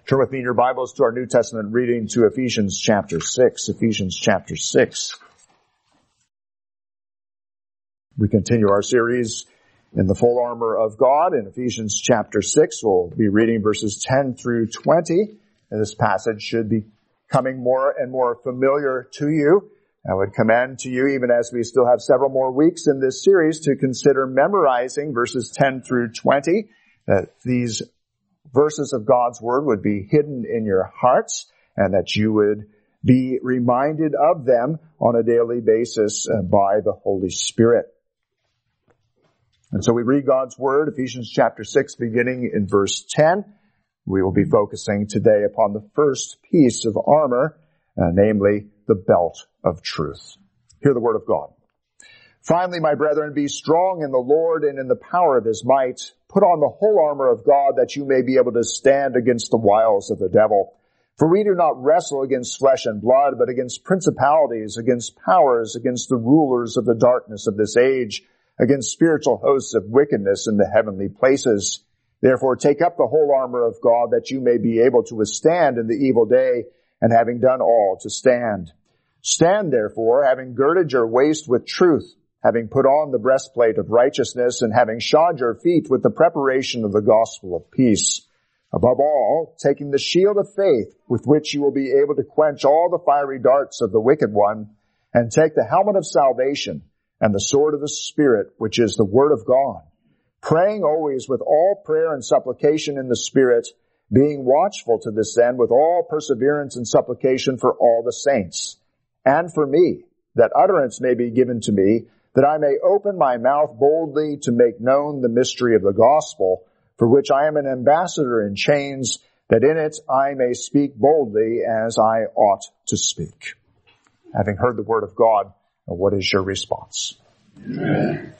Turn with me in your Bibles to our New Testament reading to Ephesians chapter 6. Ephesians chapter 6. We continue our series in the full armor of God in Ephesians chapter 6. We'll be reading verses 10 through 20. And this passage should be coming more and more familiar to you. I would commend to you, even as we still have several more weeks in this series, to consider memorizing verses 10 through 20, that these verses of God's Word would be hidden in your hearts and that you would be reminded of them on a daily basis by the Holy Spirit. And so we read God's Word, Ephesians chapter 6, beginning in verse 10. We will be focusing today upon the first piece of armor, namely the belt of truth. Hear the Word of God. Finally, my brethren, be strong in the Lord and in the power of His might. Put on the whole armor of God that you may be able to stand against the wiles of the devil. For we do not wrestle against flesh and blood, but against principalities, against powers, against the rulers of the darkness of this age, against spiritual hosts of wickedness in the heavenly places. Therefore take up the whole armor of God that you may be able to withstand in the evil day, and having done all, to stand. Stand therefore, having girded your waist with truth, having put on the breastplate of righteousness, and having shod your feet with the preparation of the gospel of peace. Above all, taking the shield of faith, with which you will be able to quench all the fiery darts of the wicked one, and take the helmet of salvation, and the sword of the Spirit, which is the word of God, praying always with all prayer and supplication in the Spirit, being watchful to this end with all perseverance and supplication for all the saints, and for me, that utterance may be given to me, that I may open my mouth boldly to make known the mystery of the gospel, for which I am an ambassador in chains, that in it I may speak boldly as I ought to speak. Having heard the word of God, what is your response? Amen.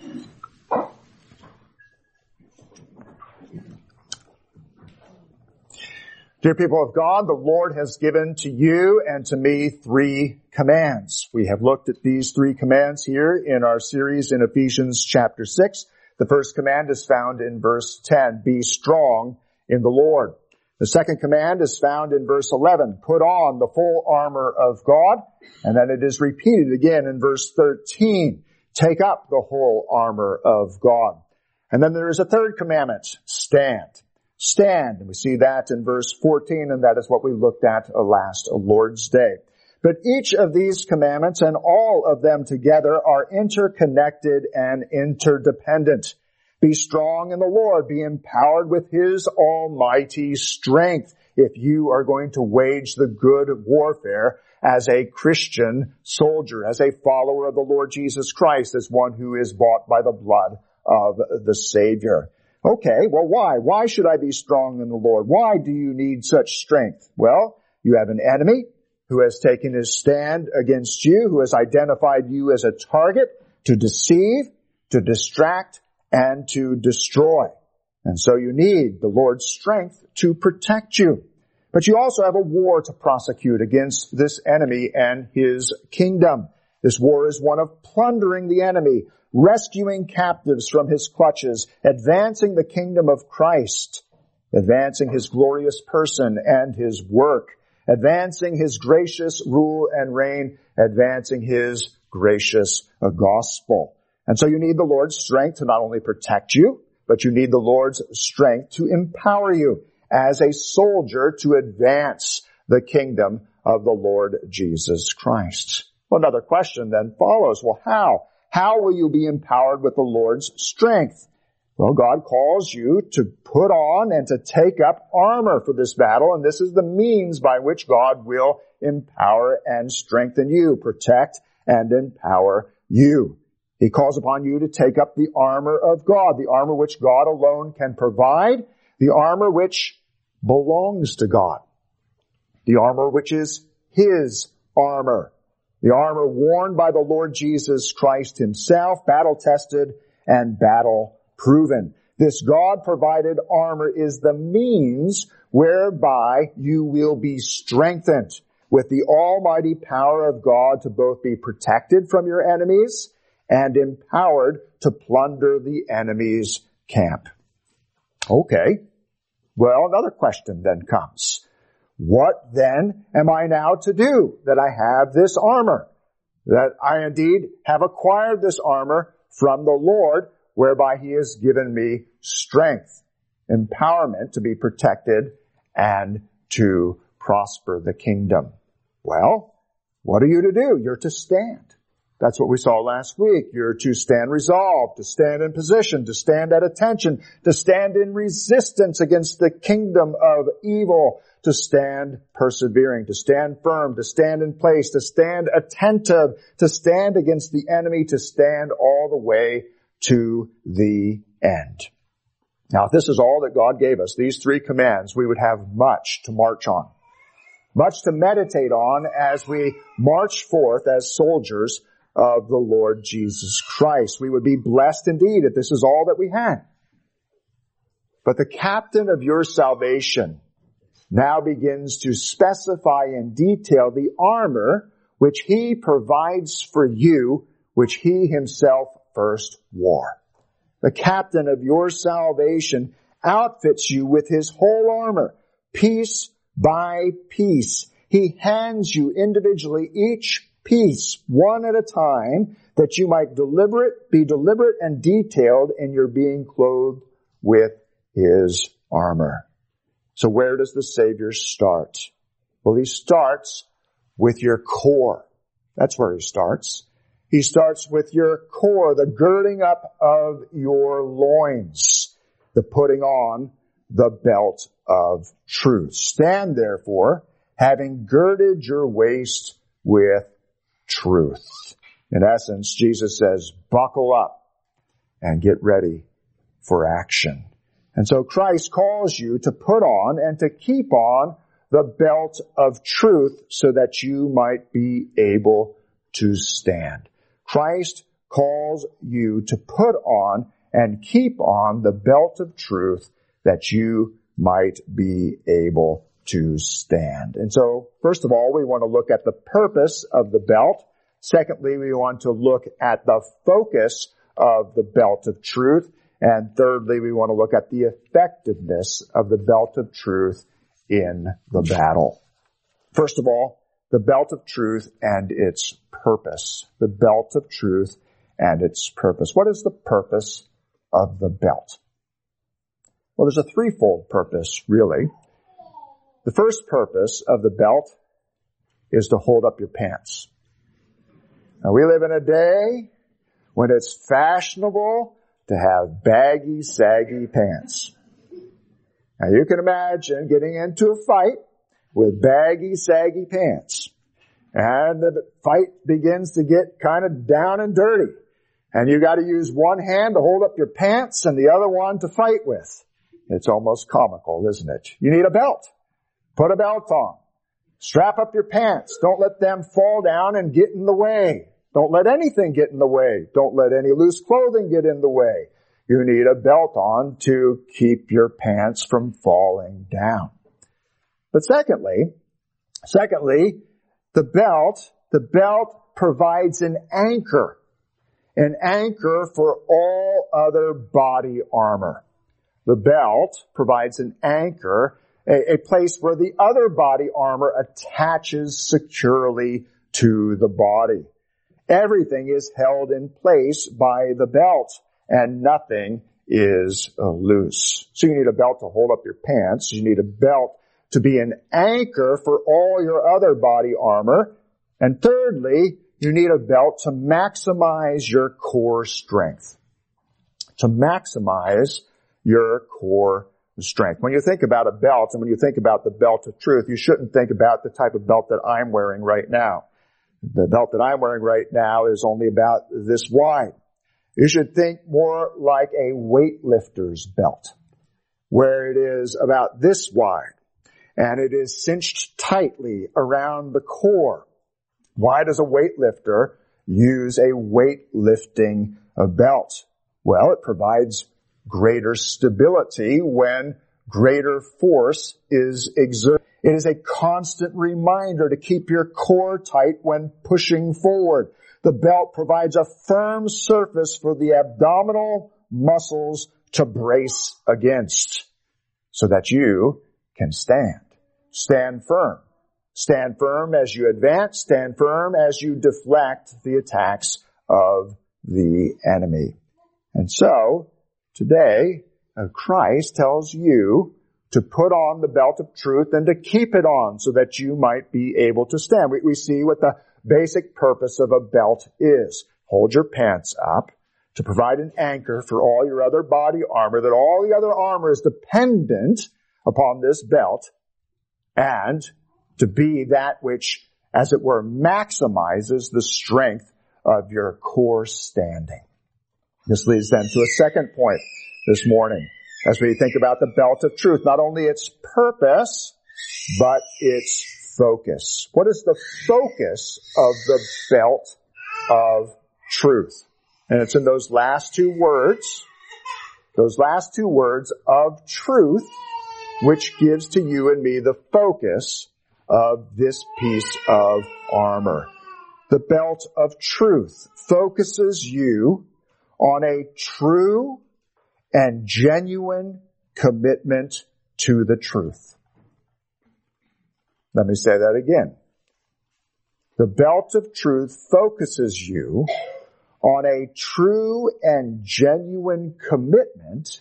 Dear people of God, the Lord has given to you and to me 3 commands. We have looked at these 3 commands here in our series in Ephesians chapter 6. The first command is found in verse 10, be strong in the Lord. The second command is found in verse 11, put on the full armor of God. And then it is repeated again in verse 13, take up the whole armor of God. And then there is a third commandment, stand. Stand. And we see that in verse 14, and that is what we looked at last Lord's Day. But each of these commandments and all of them together are interconnected and interdependent. Be strong in the Lord. Be empowered with His almighty strength if you are going to wage the good warfare as a Christian soldier, as a follower of the Lord Jesus Christ, as one who is bought by the blood of the Savior. Okay, well, why? Why should I be strong in the Lord? Why do you need such strength? Well, you have an enemy who has taken his stand against you, who has identified you as a target to deceive, to distract, and to destroy. And so you need the Lord's strength to protect you. But you also have a war to prosecute against this enemy and his kingdom. This war is one of plundering the enemy, rescuing captives from his clutches, advancing the kingdom of Christ, advancing His glorious person and His work, advancing His gracious rule and reign, advancing His gracious gospel. And so you need the Lord's strength to not only protect you, but you need the Lord's strength to empower you as a soldier to advance the kingdom of the Lord Jesus Christ. Well, another question then follows. Well, how? How will you be empowered with the Lord's strength? Well, God calls you to put on and to take up armor for this battle, and this is the means by which God will empower and strengthen you, protect and empower you. He calls upon you to take up the armor of God, the armor which God alone can provide, the armor which belongs to God, the armor which is His armor. The armor worn by the Lord Jesus Christ Himself, battle-tested and battle-proven. This God-provided armor is the means whereby you will be strengthened with the almighty power of God to both be protected from your enemies and empowered to plunder the enemy's camp. Okay, Well, another question then comes. What then am I now to do that I have this armor? That I indeed have acquired this armor from the Lord, whereby He has given me strength, empowerment to be protected and to prosper the kingdom. Well, what are you to do? You're to stand. That's what we saw last week. You're to stand resolved, to stand in position, to stand at attention, to stand in resistance against the kingdom of evil, to stand persevering, to stand firm, to stand in place, to stand attentive, to stand against the enemy, to stand all the way to the end. Now, if this is all that God gave us, these three commands, we would have much to march on, much to meditate on as we march forth as soldiers of the Lord Jesus Christ. We would be blessed indeed if this is all that we had. But the captain of your salvation now begins to specify in detail the armor which He provides for you, which He Himself first wore. The captain of your salvation outfits you with His whole armor, piece by piece. He hands you individually each piece, one at a time, that you might be deliberate and detailed in your being clothed with His armor. So where does the Savior start? Well, He starts with your core. That's where He starts. He starts with your core, the girding up of your loins, the putting on the belt of truth. Stand therefore, having girded your waist with truth. In essence, Jesus says, buckle up and get ready for action. And so Christ calls you to put on and to keep on the belt of truth so that you might be able to stand. Christ calls you to put on and keep on the belt of truth that you might be able to stand. And so, first of all, we want to look at the purpose of the belt. Secondly, we want to look at the focus of the belt of truth. And thirdly, we want to look at the effectiveness of the belt of truth in the battle. First of all, the belt of truth and its purpose. The belt of truth and its purpose. What is the purpose of the belt? Well, there's a threefold purpose, really. The first purpose of the belt is to hold up your pants. Now, we live in a day when it's fashionable to have baggy, saggy pants. Now, you can imagine getting into a fight with baggy, saggy pants. And the fight begins to get kind of down and dirty. And you got to use one hand to hold up your pants and the other one to fight with. It's almost comical, isn't it? You need a belt. Put a belt on. Strap up your pants. Don't let them fall down and get in the way. Don't let anything get in the way. Don't let any loose clothing get in the way. You need a belt on to keep your pants from falling down. But secondly, the belt provides an anchor for all other body armor. The belt provides an anchor, a place where the other body armor attaches securely to the body. Everything is held in place by the belt, and nothing is loose. So you need a belt to hold up your pants. You need a belt to be an anchor for all your other body armor. And thirdly, you need a belt to maximize your core strength. To maximize your core strength. When you think about a belt, and when you think about the belt of truth, you shouldn't think about the type of belt that I'm wearing right now. The belt that I'm wearing right now is only about this wide. You should think more like a weightlifter's belt, where it is about this wide, and it is cinched tightly around the core. Why does a weightlifter use a weightlifting belt? Well, it provides greater stability when greater force is exerted. It is a constant reminder to keep your core tight when pushing forward. The belt provides a firm surface for the abdominal muscles to brace against. so that you can stand. Stand firm. Stand firm as you advance. Stand firm as you deflect the attacks of the enemy. And so, today, Christ tells you to put on the belt of truth and to keep it on so that you might be able to stand. We see what the basic purpose of a belt is. Hold your pants up to provide an anchor for all your other body armor, that all the other armor is dependent upon this belt, and to be that which, as it were, maximizes the strength of your core standing. This leads then to a second point this morning as we think about the belt of truth. Not only its purpose, but its focus. What is the focus of the belt of truth? And it's in those last two words of truth, which gives to you and me the focus of this piece of armor. The belt of truth focuses you on a true and genuine commitment to the truth. Let me say that again. The belt of truth focuses you on a true and genuine commitment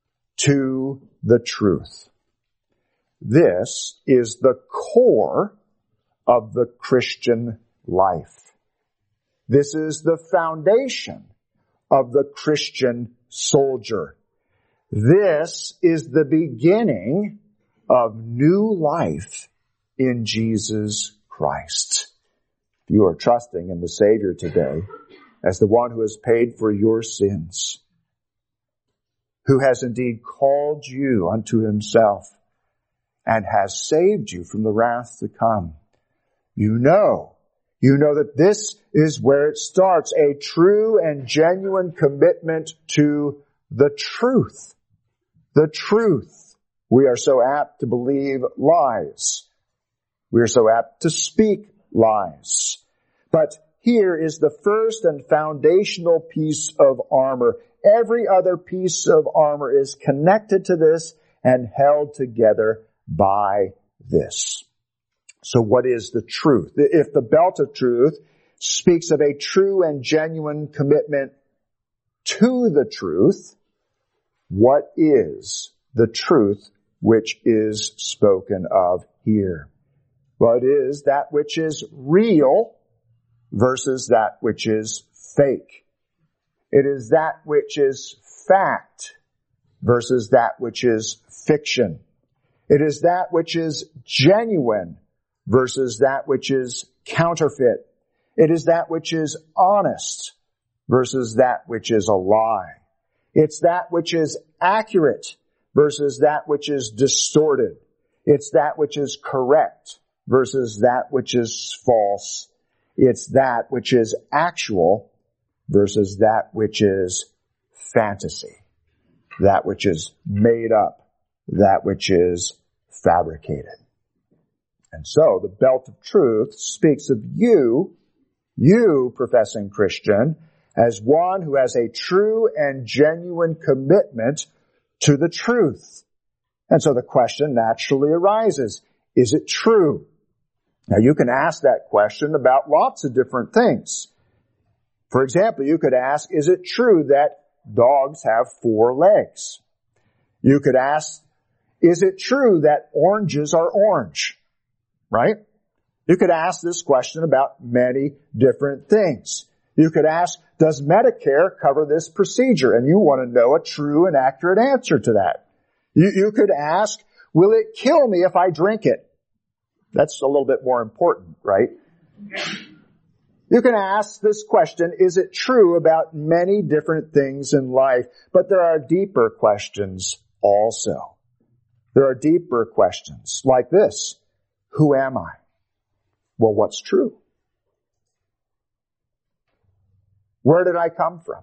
to the truth. This is the core of the Christian life. This is the foundation of the Christian soldier. This is the beginning of new life in Jesus Christ. If you are trusting in the Savior today as the one who has paid for your sins, who has indeed called you unto himself and has saved you from the wrath to come, you know that this is where it starts, a true and genuine commitment to the truth. The truth. We are so apt to believe lies. We are so apt to speak lies. But here is the first and foundational piece of armor. Every other piece of armor is connected to this and held together by this. So what is the truth? If the belt of truth speaks of a true and genuine commitment to the truth, what is the truth which is spoken of here? Well, it is that which is real versus that which is fake. It is that which is fact versus that which is fiction. It is that which is genuine versus that which is counterfeit. It is that which is honest versus that which is a lie. It's that which is accurate versus that which is distorted. It's that which is correct versus that which is false. It's that which is actual versus that which is fantasy. That which is made up. That which is fabricated. And so the belt of truth speaks of you professing Christian, as one who has a true and genuine commitment to the truth. And so the question naturally arises, is it true? Now you can ask that question about lots of different things. For example, you could ask, is it true that dogs have 4 legs? You could ask, is it true that oranges are orange? Right? You could ask this question about many different things. You could ask, does Medicare cover this procedure? And you want to know a true and accurate answer to that. You could ask, will it kill me if I drink it? That's a little bit more important, right? You can ask this question, is it true about many different things in life? But there are deeper questions also. There are deeper questions like this. Who am I? Well, what's true? Where did I come from?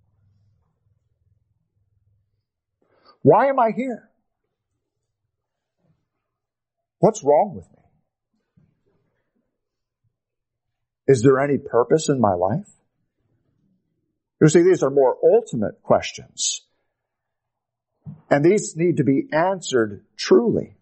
Why am I here? What's wrong with me? Is there any purpose in my life? You see, these are more ultimate questions. And these need to be answered truly.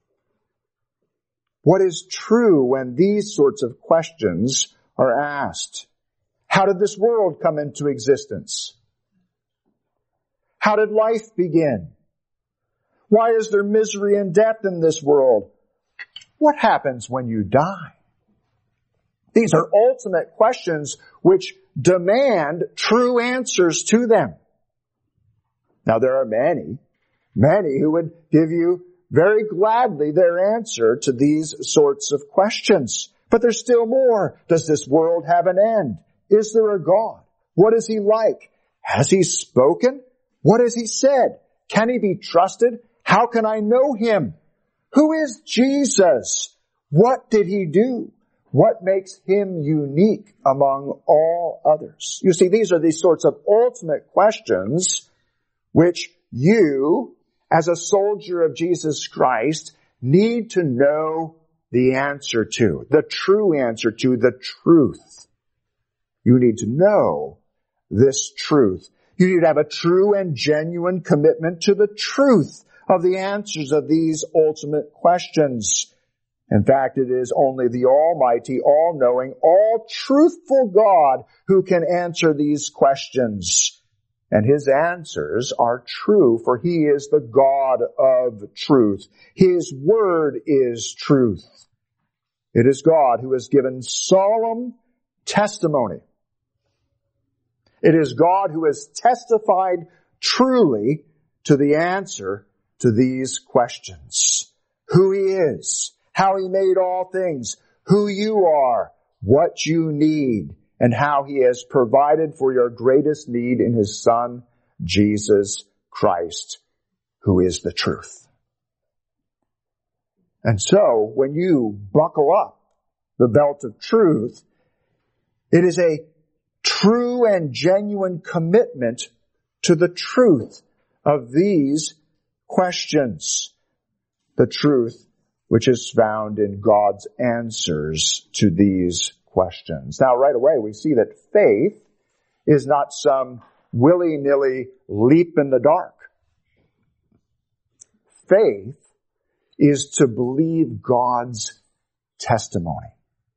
What is true when these sorts of questions are asked? How did this world come into existence? How did life begin? Why is there misery and death in this world? What happens when you die? These are ultimate questions which demand true answers to them. Now there are many who would give you very gladly their answer to these sorts of questions. But there's still more. Does this world have an end? Is there a God? What is He like? Has He spoken? What has He said? Can He be trusted? How can I know Him? Who is Jesus? What did He do? What makes Him unique among all others? You see, these are these sorts of ultimate questions which you, as a soldier of Jesus Christ, need to know the answer to, the true answer to, the truth. You need to know this truth. You need to have a true and genuine commitment to the truth of the answers of these ultimate questions. In fact, it is only the Almighty, all-knowing, all-truthful God who can answer these questions. And His answers are true, for He is the God of truth. His word is truth. It is God who has given solemn testimony. It is God who has testified truly to the answer to these questions. Who He is, how He made all things, who you are, what you need, and how He has provided for your greatest need in His Son, Jesus Christ, who is the truth. And so, when you buckle up the belt of truth, it is a true and genuine commitment to the truth of these questions. The truth which is found in God's answers to these questions. Now, right away, we see that faith is not some willy-nilly leap in the dark. Faith is to believe God's testimony.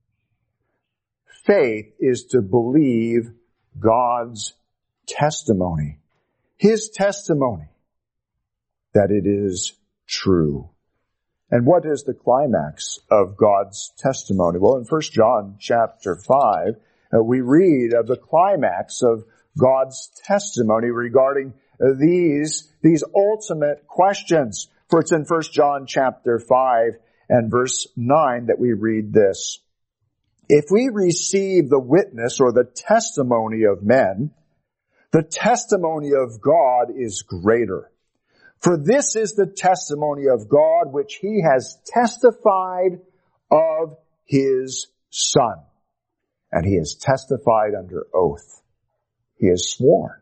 Faith is to believe God's testimony. His testimony that it is true. And what is the climax of God's testimony? Well, in 1 John chapter 5, we read of the climax of God's testimony regarding these ultimate questions. For it's in 1 John chapter 5 and verse 9 that we read this. If we receive the witness or the testimony of men, the testimony of God is greater. For this is the testimony of God which He has testified of His Son. And He has testified under oath. He has sworn.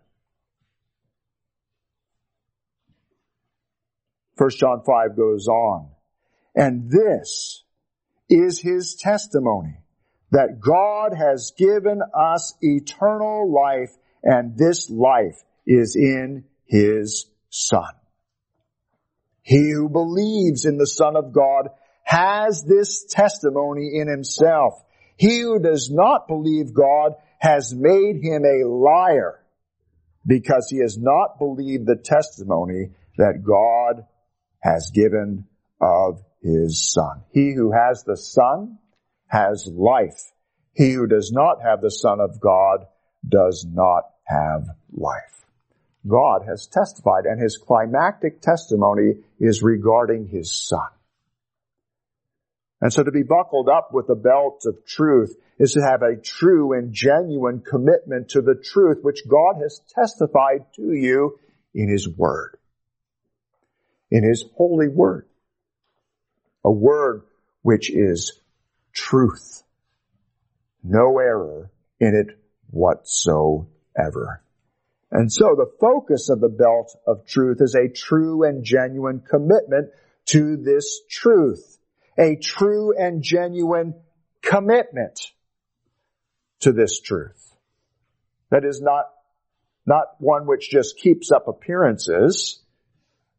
1 John 5 goes on. And this is His testimony, that God has given us eternal life, and this life is in His Son. He who believes in the Son of God has this testimony in himself. He who does not believe God has made him a liar, because he has not believed the testimony that God has given of His Son. He who has the Son has life. He who does not have the Son of God does not have life. God has testified, and His climactic testimony is regarding His Son. And so to be buckled up with the belt of truth is to have a true and genuine commitment to the truth which God has testified to you in His Word. In His holy Word. A Word which is truth. No error in it whatsoever. And so the focus of the belt of truth is a true and genuine commitment to this truth. A true and genuine commitment to this truth. That is not one which just keeps up appearances,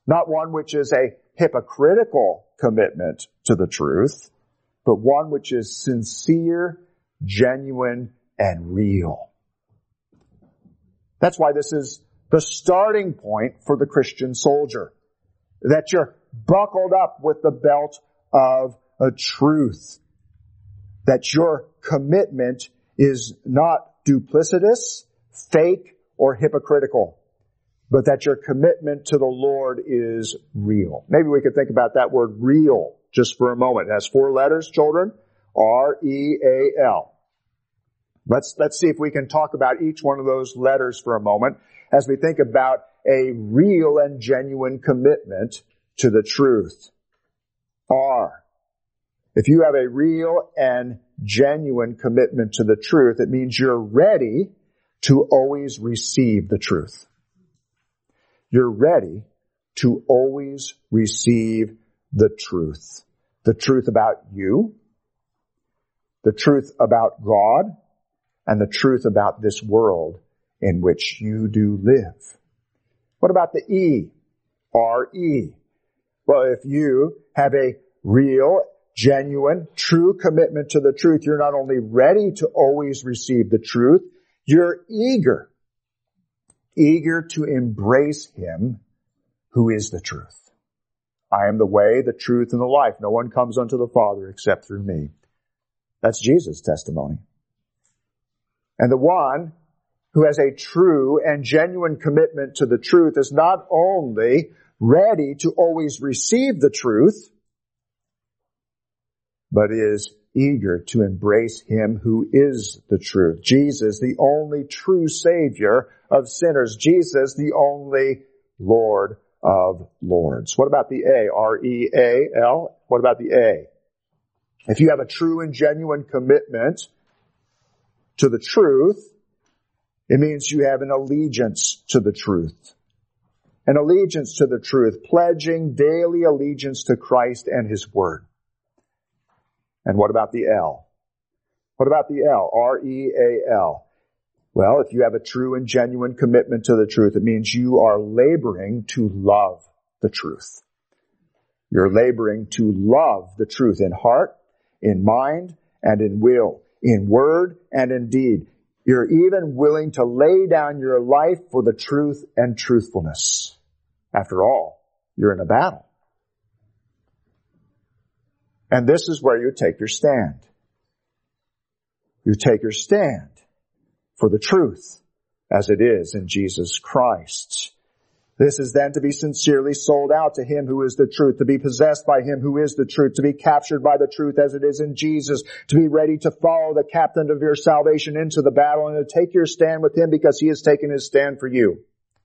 Not one which is a hypocritical commitment to the truth, but one which is sincere, genuine, and real. That's why this is the starting point for the Christian soldier. That you're buckled up with the belt of a truth. That your commitment is not duplicitous, fake, or hypocritical, but that your commitment to the Lord is real. Maybe we could think about that word real just for a moment. It has 4 letters, children. R-E-A-L. Let's see if we can talk about each one of those letters for a moment as we think about a real and genuine commitment to the truth. R. If you have a real and genuine commitment to the truth, it means you're ready to always receive the truth. You're ready to always receive the truth. The truth about you, the truth about God, and the truth about this world in which you do live. What about the E? R-E. Well, if you have a real, genuine, true commitment to the truth, you're not only ready to always receive the truth, you're eager to embrace Him who is the truth. I am the way, the truth, and the life. No one comes unto the Father except through me. That's Jesus' testimony. And the one who has a true and genuine commitment to the truth is not only ready to always receive the truth, but is eager to embrace Him who is the truth. Jesus, the only true Savior of sinners. Jesus, the only Lord of lords. What about the A? R-E-A-L. What about the A? If you have a true and genuine commitment to the truth, it means you have an allegiance to the truth. An allegiance to the truth, pledging daily allegiance to Christ and His Word. And what about the L? What about the L? R-E-A-L. Well, if you have a true and genuine commitment to the truth, it means you are laboring to love the truth. You're laboring to love the truth in heart, in mind, and in will, in word and in deed. You're even willing to lay down your life for the truth and truthfulness. After all, you're in a battle. And this is where you take your stand. You take your stand for the truth as it is in Jesus Christ. This is then to be sincerely sold out to Him who is the truth, to be possessed by Him who is the truth, to be captured by the truth as it is in Jesus, to be ready to follow the captain of your salvation into the battle and to take your stand with Him because He has taken His stand for you.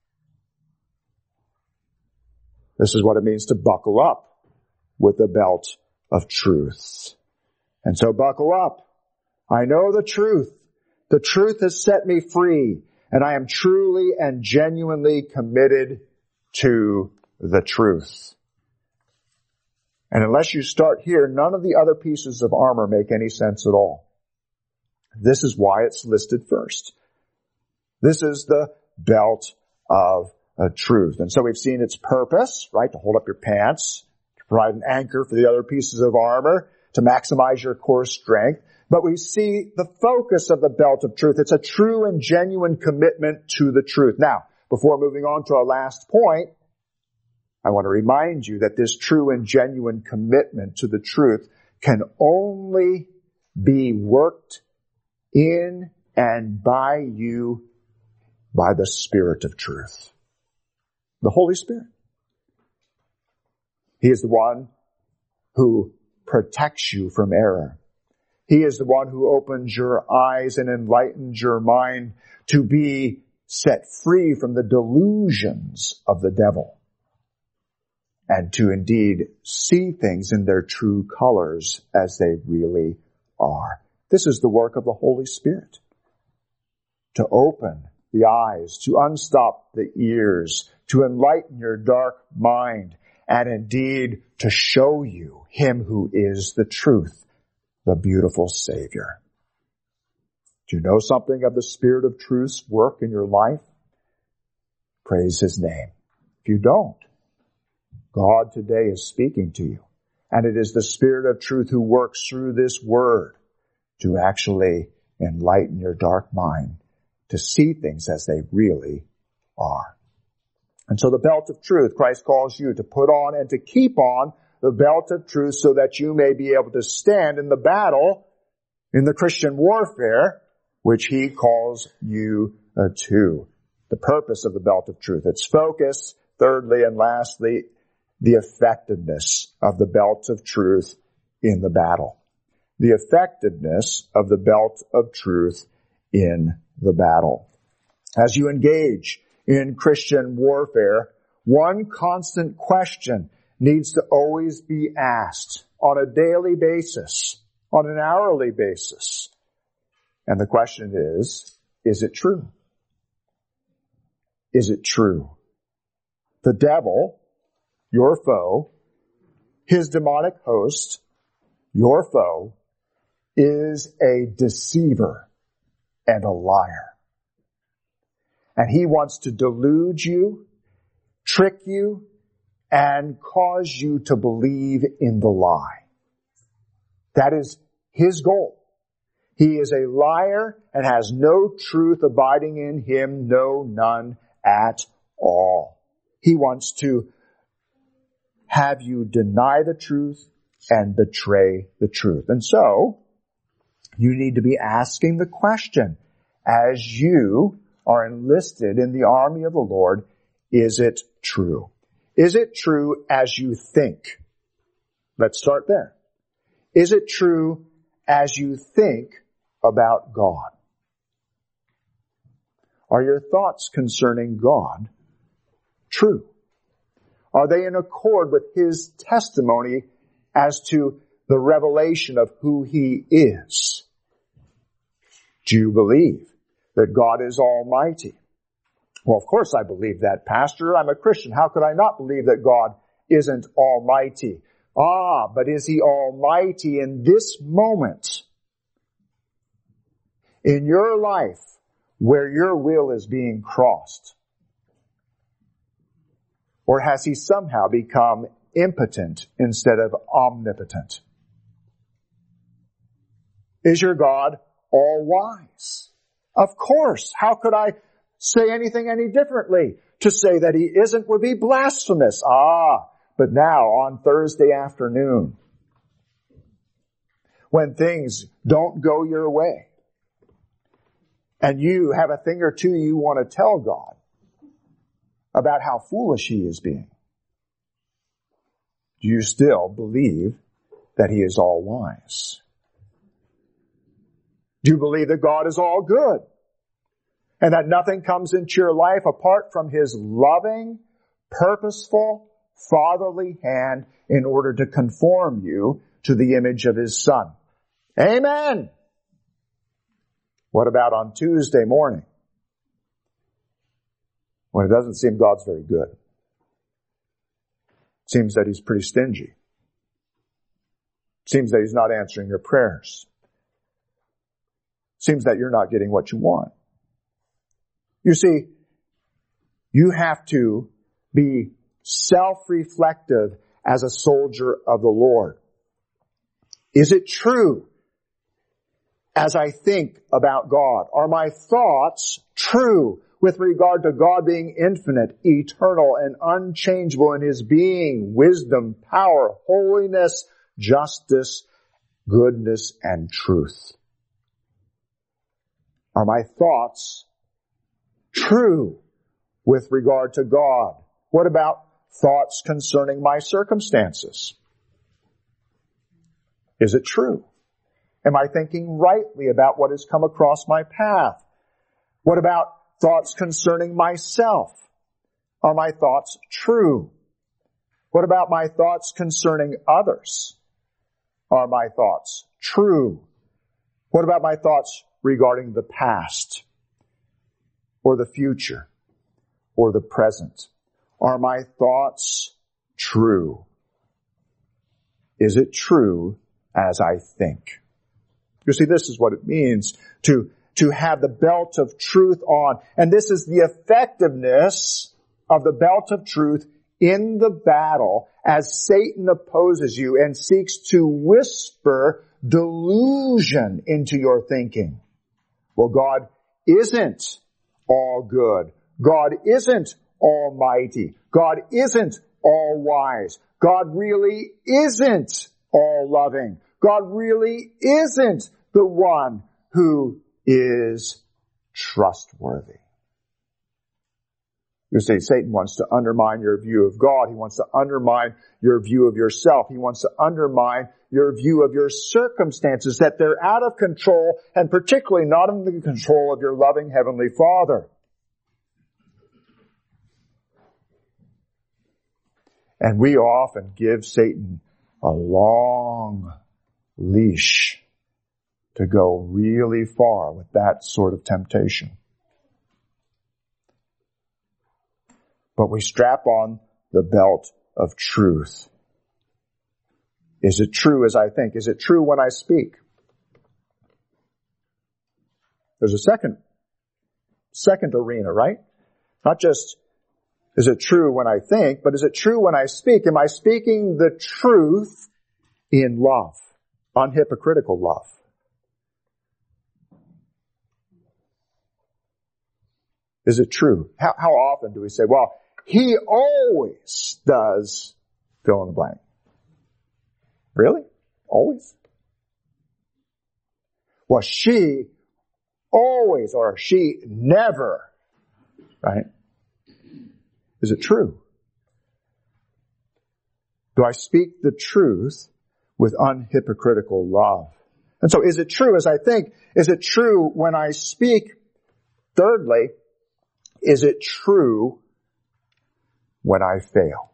This is what it means to buckle up with the belt of truth. And so buckle up. I know the truth. The truth has set me free, and I am truly and genuinely committed to the truth. And unless you start here, none of the other pieces of armor make any sense at all. This is why it's listed first. This is the belt of truth. And so we've seen its purpose, right, to hold up your pants, to provide an anchor for the other pieces of armor, to maximize your core strength. But we see the focus of the belt of truth. It's a true and genuine commitment to the truth. Now, before moving on to our last point, I want to remind you that this true and genuine commitment to the truth can only be worked in and by you by the Spirit of truth. The Holy Spirit. He is the one who protects you from error. He is the one who opens your eyes and enlightens your mind to be set free from the delusions of the devil and to indeed see things in their true colors as they really are. This is the work of the Holy Spirit. To open the eyes, to unstop the ears, to enlighten your dark mind, and indeed to show you Him who is the truth, the beautiful Savior. Do you know something of the Spirit of truth's work in your life? Praise His name. If you don't, God today is speaking to you. And it is the Spirit of truth who works through this word to actually enlighten your dark mind to see things as they really are. And so the belt of truth, Christ calls you to put on and to keep on the belt of truth so that you may be able to stand in the battle, in the Christian warfare, which he calls you to. The purpose of the belt of truth, its focus. Thirdly and lastly, the effectiveness of the belt of truth in the battle. The effectiveness of the belt of truth in the battle. As you engage in Christian warfare, one constant question needs to always be asked on a daily basis, on an hourly basis. And the question is it true? Is it true? The devil, your foe, his demonic host, your foe, is a deceiver and a liar. And he wants to delude you, trick you, and cause you to believe in the lie. That is his goal. He is a liar and has no truth abiding in him, no, none at all. He wants to have you deny the truth and betray the truth. And so, you need to be asking the question, as you are enlisted in the army of the Lord, is it true? Is it true as you think? Let's start there. Is it true as you think about God? Are your thoughts concerning God true? Are they in accord with his testimony as to the revelation of who he is? Do you believe that God is almighty? Well, of course I believe that, Pastor. I'm a Christian. How could I not believe that God isn't almighty? But is he almighty in this moment? In your life, where your will is being crossed? Or has he somehow become impotent instead of omnipotent? Is your God all-wise? Of course. How could I say anything any differently? To say that he isn't would be blasphemous. But now on Thursday afternoon, when things don't go your way, and you have a thing or two you want to tell God about how foolish he is being, do you still believe that he is all wise? Do you believe that God is all good and that nothing comes into your life apart from his loving, purposeful, fatherly hand in order to conform you to the image of his Son? Amen. What about on Tuesday morning, when it doesn't seem God's very good? It seems that he's pretty stingy. It seems that he's not answering your prayers. It seems that you're not getting what you want. You see, you have to be self-reflective as a soldier of the Lord. Is it true as I think about God? Are my thoughts true with regard to God being infinite, eternal, and unchangeable in his being, wisdom, power, holiness, justice, goodness, and truth? Are my thoughts true with regard to God? What about thoughts concerning my circumstances? Is it true? Am I thinking rightly about what has come across my path? What about thoughts concerning myself? Are my thoughts true? What about my thoughts concerning others? Are my thoughts true? What about my thoughts regarding the past or the future or the present? Are my thoughts true? Is it true as I think? You see, this is what it means to have the belt of truth on. And this is the effectiveness of the belt of truth in the battle as Satan opposes you and seeks to whisper delusion into your thinking. Well, God isn't all good. God isn't almighty. God isn't all wise. God really isn't all loving. God really isn't the one who is trustworthy. You see, Satan wants to undermine your view of God. He wants to undermine your view of yourself. He wants to undermine your view of your circumstances, that they're out of control, and particularly not under the control of your loving Heavenly Father. And we often give Satan a long leash to go really far with that sort of temptation. But we strap on the belt of truth. Is it true as I think? Is it true when I speak? There's a second arena, right? Not just, is it true when I think, but is it true when I speak? Am I speaking the truth in love, unhypocritical love? Is it true? How often do we say, well, he always does fill in the blank? Really? Always? Well, she always, or she never, right? Is it true? Do I speak the truth with unhypocritical love? And so is it true as I think? Is it true when I speak? Thirdly, is it true when I fail?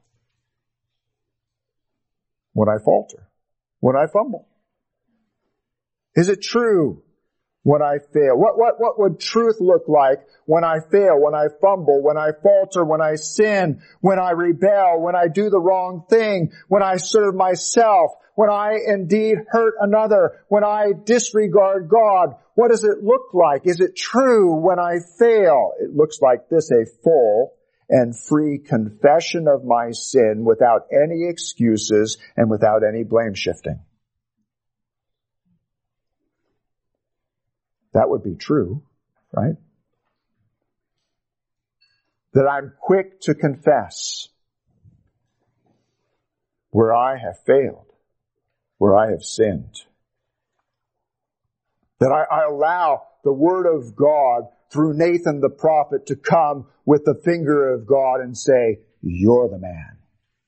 When I falter? When I fumble? Is it true when I fail? What would truth look like when I fail, when I fumble, when I falter, when I sin, when I rebel, when I do the wrong thing, when I serve myself, when I indeed hurt another, when I disregard God? What does it look like? Is it true when I fail? It looks like this: a full and free confession of my sin without any excuses and without any blame shifting. That would be true, right? That I'm quick to confess where I have failed, where I have sinned. That I allow the Word of God through Nathan the prophet to come with the finger of God and say, you're the man.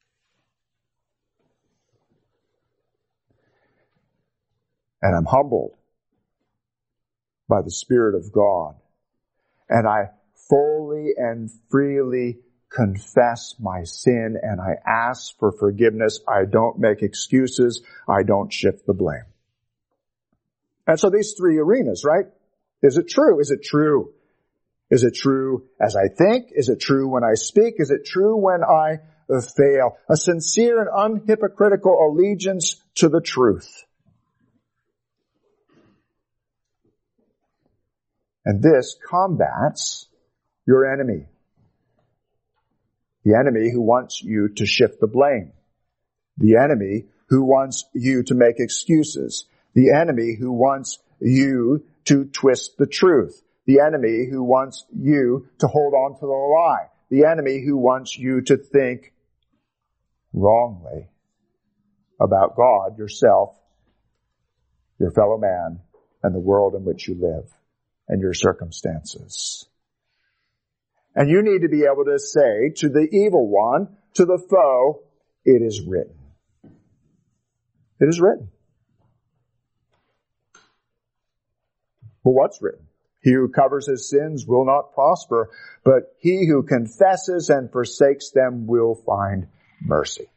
And I'm humbled by the Spirit of God. And I fully and freely confess my sin, and I ask for forgiveness. I don't make excuses. I don't shift the blame. And so these three arenas, right? Is it true? Is it true? Is it true as I think? Is it true when I speak? Is it true when I fail? A sincere and unhypocritical allegiance to the truth. And this combats your enemy. The enemy who wants you to shift the blame. The enemy who wants you to make excuses. The enemy who wants you to twist the truth. The enemy who wants you to hold on to the lie. The enemy who wants you to think wrongly about God, yourself, your fellow man, and the world in which you live, and your circumstances. And you need to be able to say to the evil one, to the foe, it is written. It is written. Well, what's written? He who covers his sins will not prosper, but he who confesses and forsakes them will find mercy.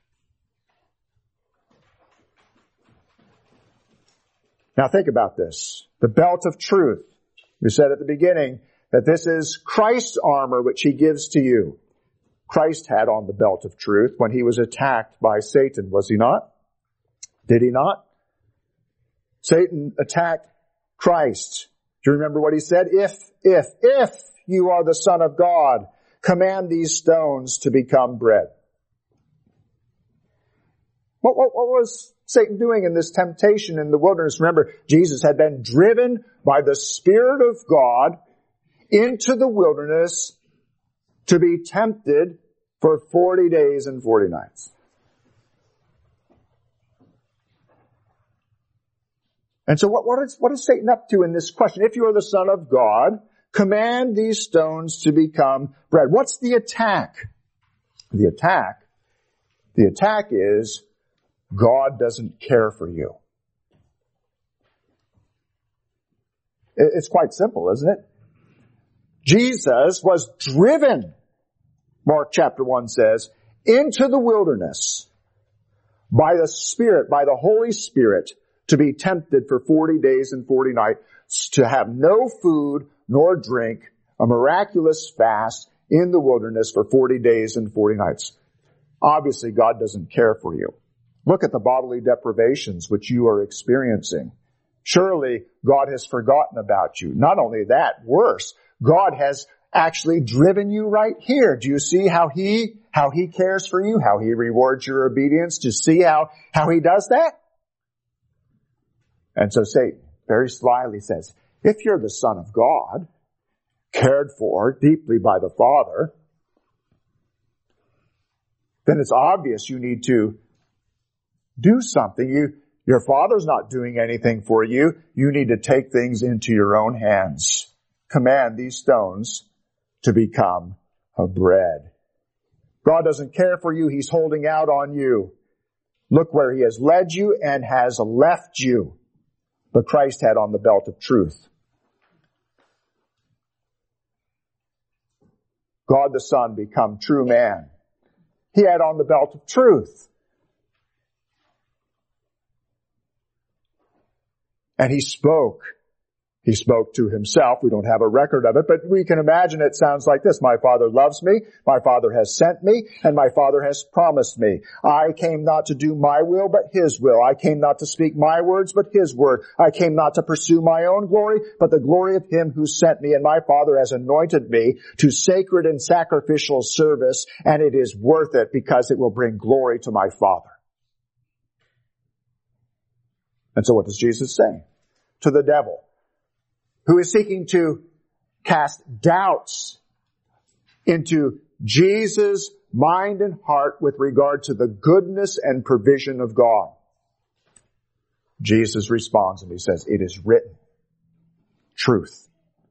Now think about this. The belt of truth. We said at the beginning that this is Christ's armor which he gives to you. Christ had on the belt of truth when he was attacked by Satan, was he not? Did he not? Satan attacked Christ. Do you remember what he said? If you are the Son of God, command these stones to become bread. What was Satan doing in this temptation in the wilderness? Remember, Jesus had been driven by the Spirit of God into the wilderness to be tempted for 40 days and 40 nights. And so what is Satan up to in this question? If you are the Son of God, command these stones to become bread. What's the attack? The attack is God doesn't care for you. It's quite simple, isn't it? Jesus was driven, Mark chapter 1 says, into the wilderness by the Spirit, by the Holy Spirit, to be tempted for 40 days and 40 nights, to have no food nor drink, a miraculous fast in the wilderness for 40 days and 40 nights. Obviously, God doesn't care for you. Look at the bodily deprivations which you are experiencing. Surely God has forgotten about you. Not only that, worse, God has actually driven you right here. Do you see how He cares for you, how He rewards your obedience? Do you see how He does that? And so Satan very slyly says, if you're the Son of God, cared for deeply by the Father, then it's obvious you need to do something. Your Father's not doing anything for you. You need to take things into your own hands. Command these stones to become a bread. God doesn't care for you. He's holding out on you. Look where He has led you and has left you. But Christ had on the belt of truth. God the Son become true man. He had on the belt of truth. And He spoke. He spoke to Himself. We don't have a record of it, but we can imagine it sounds like this. My Father loves me. My Father has sent me, and my Father has promised me. I came not to do my will, but His will. I came not to speak my words, but His word. I came not to pursue my own glory, but the glory of Him who sent me. And my Father has anointed me to sacred and sacrificial service, and it is worth it because it will bring glory to my Father. And so what does Jesus say to the devil, who is seeking to cast doubts into Jesus' mind and heart with regard to the goodness and provision of God? Jesus responds and He says, it is written. Truth.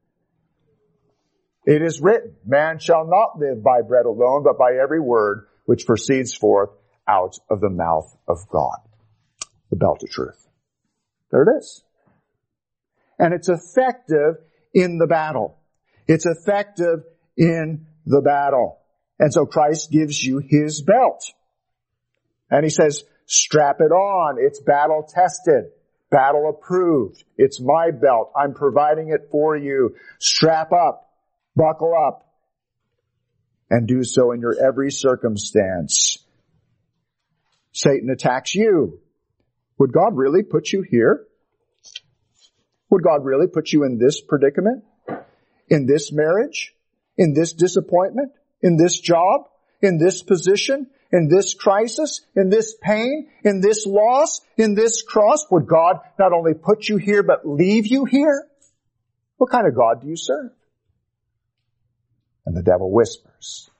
It is written, man shall not live by bread alone, but by every word which proceeds forth out of the mouth of God. The belt of truth. There it is. And it's effective in the battle. It's effective in the battle. And so Christ gives you His belt. And He says, strap it on. It's battle tested, battle approved. It's my belt. I'm providing it for you. Strap up, buckle up, and do so in your every circumstance. Satan attacks you. Would God really put you here? Would God really put you in this predicament? In this marriage? In this disappointment? In this job? In this position? In this crisis? In this pain? In this loss? In this cross? Would God not only put you here, but leave you here? What kind of God do you serve? And the devil whispers.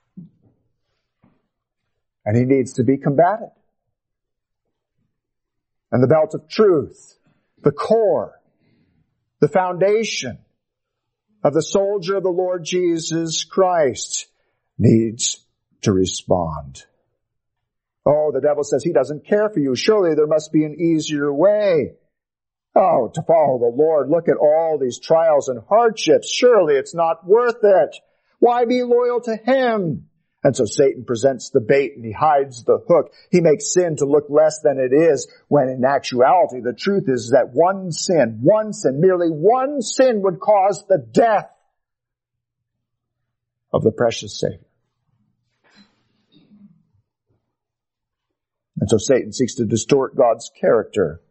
And he needs to be combated. And the belt of truth, the core, the foundation of the soldier of the Lord Jesus Christ, needs to respond. Oh, the devil says he doesn't care for you. Surely there must be an easier way. Oh, to follow the Lord, look at all these trials and hardships. Surely it's not worth it. Why be loyal to Him? And so Satan presents the bait and he hides the hook. He makes sin to look less than it is, when in actuality the truth is that one sin, merely one sin would cause the death of the precious Savior. And so Satan seeks to distort God's character.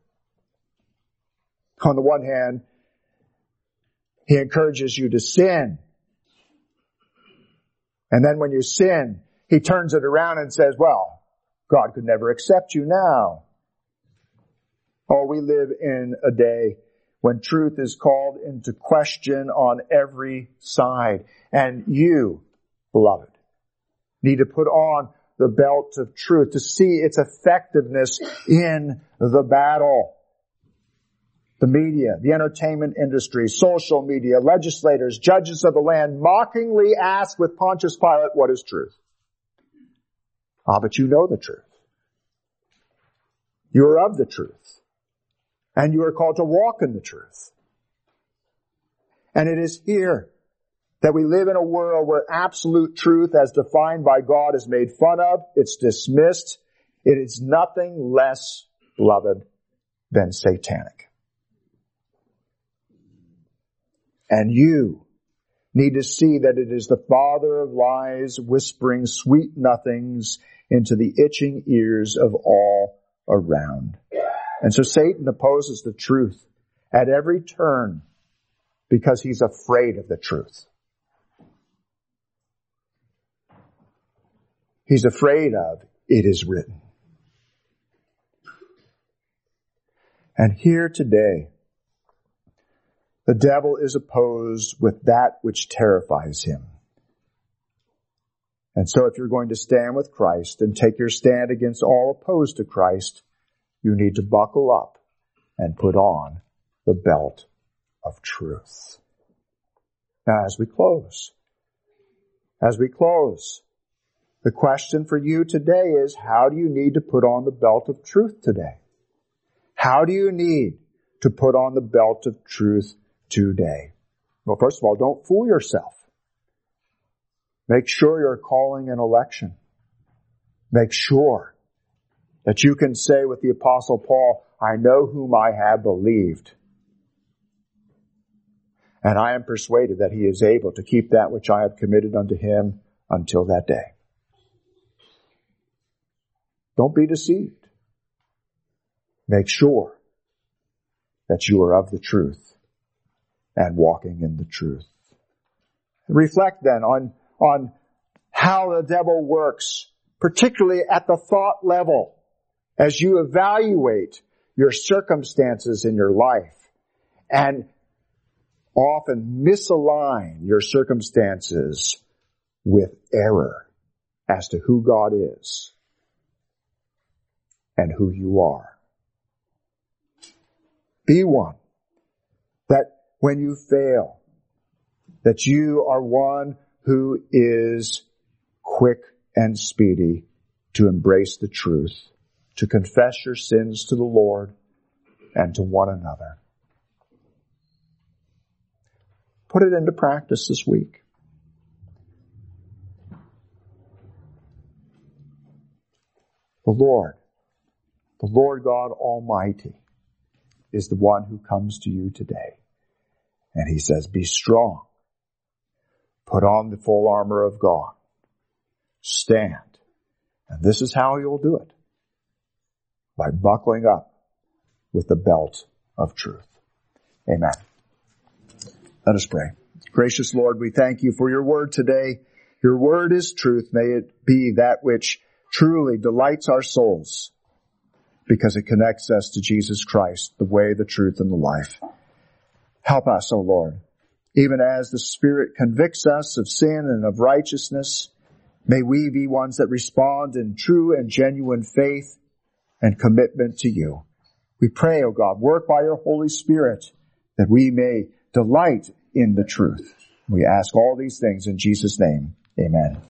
On the one hand, he encourages you to sin. And then when you sin, he turns it around and says, well, God could never accept you now. Oh, we live in a day when truth is called into question on every side. And you, beloved, need to put on the belt of truth to see its effectiveness in the battle. The media, the entertainment industry, social media, legislators, judges of the land mockingly ask with Pontius Pilate, what is truth? But you know the truth. You are of the truth. And you are called to walk in the truth. And it is here that we live in a world where absolute truth as defined by God is made fun of, it's dismissed. It is nothing less, beloved, than satanic. And you need to see that it is the father of lies whispering sweet nothings into the itching ears of all around. And so Satan opposes the truth at every turn because he's afraid of the truth. He's afraid of it is written. And here today, the devil is opposed with that which terrifies him. And so if you're going to stand with Christ and take your stand against all opposed to Christ, you need to buckle up and put on the belt of truth. Now, as we close, the question for you today is, how do you need to put on the belt of truth today? How do you need to put on the belt of truth today? Well, first of all, don't fool yourself. Make sure you're calling an election. Make sure that you can say with the Apostle Paul, I know whom I have believed. And I am persuaded that he is able to keep that which I have committed unto him until that day. Don't be deceived. Make sure that you are of the truth and walking in the truth. Reflect then on how the devil works, particularly at the thought level, as you evaluate your circumstances in your life and often misalign your circumstances with error as to who God is and who you are. Be one that when you fail, that you are one who is quick and speedy to embrace the truth, to confess your sins to the Lord and to one another. Put it into practice this week. The Lord God Almighty is the one who comes to you today. And he says, be strong. Put on the full armor of God. Stand. And this is how you'll do it. By buckling up with the belt of truth. Amen. Let us pray. Gracious Lord, we thank you for your word today. Your word is truth. May it be that which truly delights our souls because it connects us to Jesus Christ, the way, the truth, and the life. Help us, O Lord. Even as the Spirit convicts us of sin and of righteousness, may we be ones that respond in true and genuine faith and commitment to you. We pray, O God, work by your Holy Spirit that we may delight in the truth. We ask all these things in Jesus' name. Amen.